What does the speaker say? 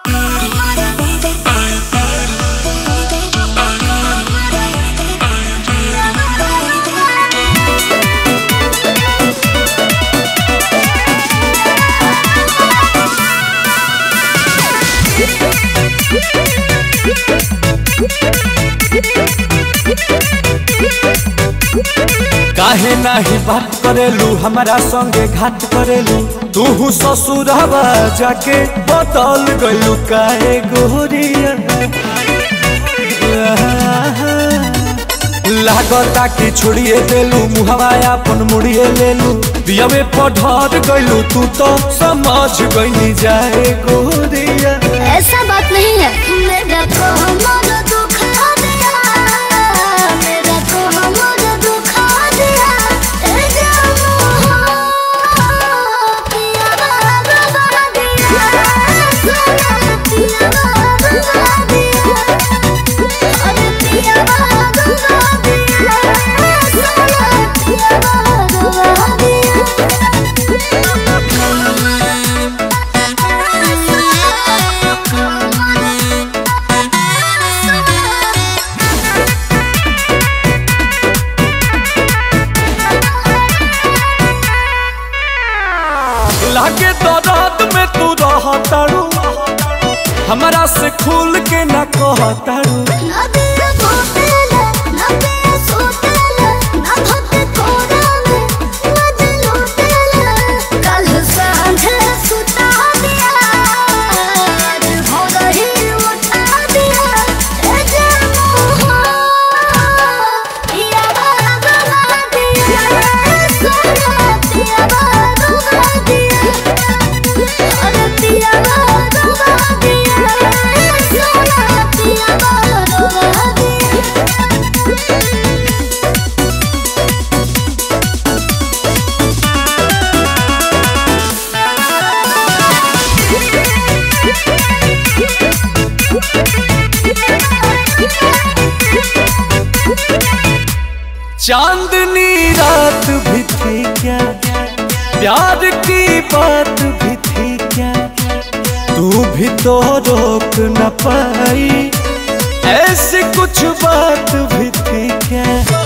काहे नाही बात करेलू हमारा संगे घात करेलू तू ससुरवा जाके बदल गयू काहे गोरिया लागता कि छोड़िए देलू मुहवा अपन मुड़िए लेलू दियवे पढ़र गयलू तू तो समझ गई जाए गोरिया। ऐसा बात नहीं है मेरा तो हमारा दुख दिया मेरा तो हमारा दुख दिया लागे तो रात में तू रहतारू हमारा से खुल के न कहतारू चांदनी रात भी थी क्या प्यार की बात भी थी क्या तू भी तो रोक न पाई ऐसी कुछ बात भी थी क्या।